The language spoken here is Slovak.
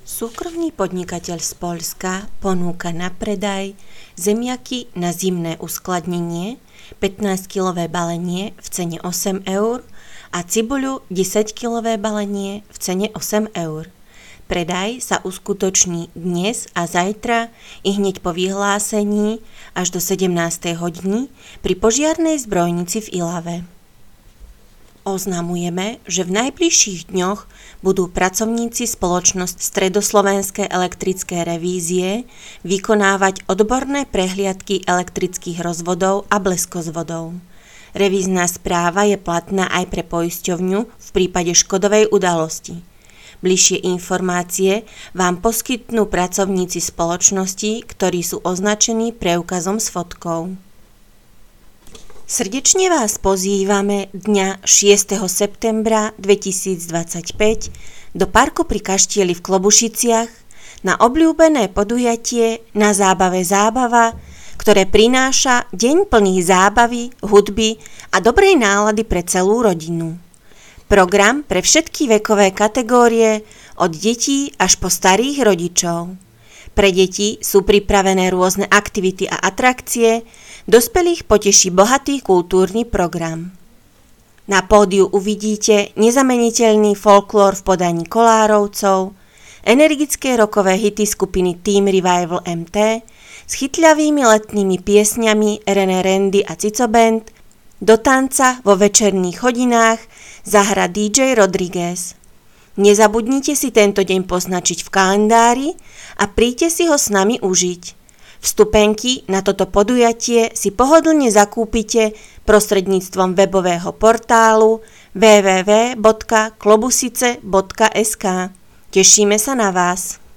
Súkromný podnikateľ z Poľska ponúka na predaj zemiaky na zimné uskladnenie, 15-kilové balenie v cene 8 eur a cibuľu 10-kilové balenie v cene 8 eur. Predaj sa uskutoční dnes a zajtra i hneď po vyhlásení až do 17. hodiny pri požiarnej zbrojnici v Ilave. Oznamujeme, že v najbližších dňoch budú pracovníci spoločnosti Stredoslovenské elektrické revízie vykonávať odborné prehliadky elektrických rozvodov a bleskozvodov. Revízna správa je platná aj pre poisťovňu v prípade škodovej udalosti. Bližšie informácie vám poskytnú pracovníci spoločnosti, ktorí sú označení preukazom s fotkou. Srdečne vás pozývame dňa 6. septembra 2025 do parku pri Kaštieli v Klobušiciach na obľúbené podujatie Na zábave zábava, ktoré prináša deň plný zábavy, hudby a dobrej nálady pre celú rodinu. Program pre všetky vekové kategórie od detí až po starých rodičov. Pre deti sú pripravené rôzne aktivity a atrakcie, dospelých poteší bohatý kultúrny program. Na pódiu uvidíte nezameniteľný folklór v podaní Kolárovcov, energické rockové hity skupiny Team Revival MT s chytľavými letnými piesňami René Randy a Cico Band, do tanca vo večerných hodinách zahra DJ Rodriguez. Nezabudnite si tento deň poznačiť v kalendári a príďte si ho s nami užiť. Vstupenky na toto podujatie si pohodlne zakúpite prostredníctvom webového portálu www.klobusice.sk. Tešíme sa na vás.